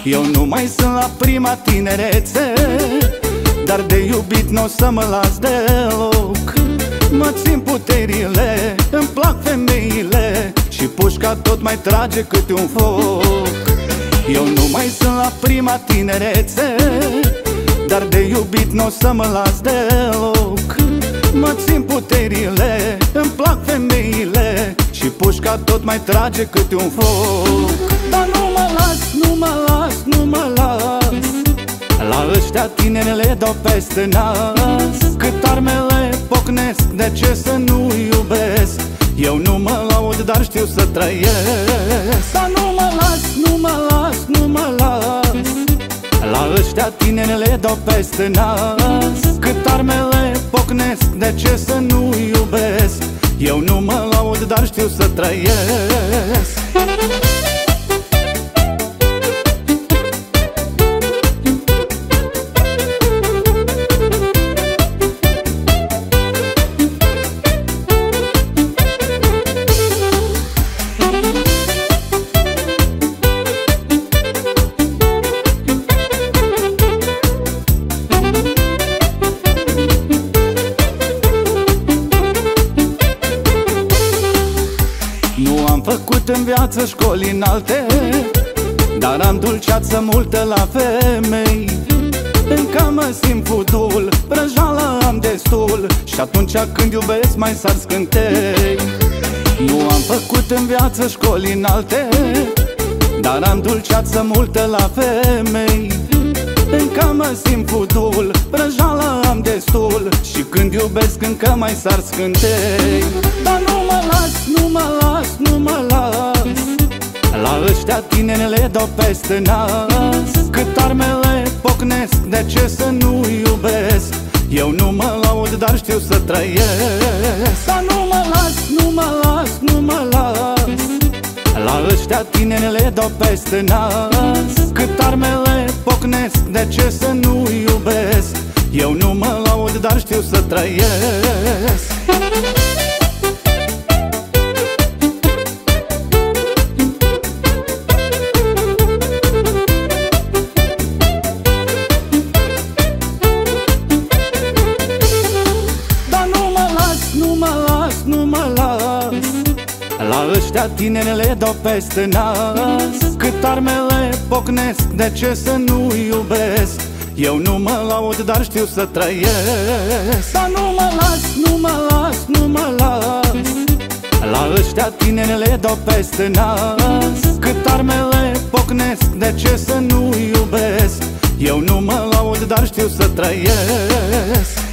Eu nu mai sunt la prima tinerețe, dar de iubit n-o să mă las deloc. Mă țin puterile, îmi plac femeile și pușca tot mai trage câte un foc. Eu nu mai sunt la prima tinerețe, dar de iubit n-o să mă las deloc. Mă țin puterile, îmi plac femeile și pușca tot mai trage câte un foc. Dar nu mă las, nu mă las, nu mă las, la ăștia tineri le dau peste nas. Cât armele pocnesc, de ce să nu iubesc? Eu nu mă laud, dar știu să trăiesc. Dar nu mă las, nu mă las, nu mă las, la ăștia tineri le dau peste nas. Cât armele pocnesc, de ce să nu iubesc? Eu nu mă laud, dar știu să trăiesc. Nu am făcut în viață școli înalte, dar am dulceață multă la femei. Încă mă simt fudul, vrăjală am destul și atunci când iubesc mai sar scântei. Nu am făcut în viață școli înalte, dar am dulceață multă la femei. Încă mă simt fudul, vrăjală am destul și când iubesc încă mai sar scântei. Dar nu mă las, nu mă las, nu mă las, la ăștia tineri le dau peste nas. Cât armele pocnesc, de ce să nu iubesc? Eu nu mă laud, dar știu să trăiesc. Dar nu mă las, nu mă las, nu mă las, la ăștia tineri le dau peste nas. Cât armele pocnesc, de ce să nu iubesc? Eu nu mă laud, dar știu să trăiesc. Dar nu mă las, nu mă las, nu mă las, la ăștia tineri le dau peste nas. Cât armele pocnesc, de ce să nu iubesc? Eu nu mă laud, dar știu să trăiesc. Dar nu mă las, nu mă las, nu mă las, la ăștia tineri le dau peste nas. Cât armele pocnesc, de ce să nu iubesc? Eu nu mă laud, dar știu să trăiesc.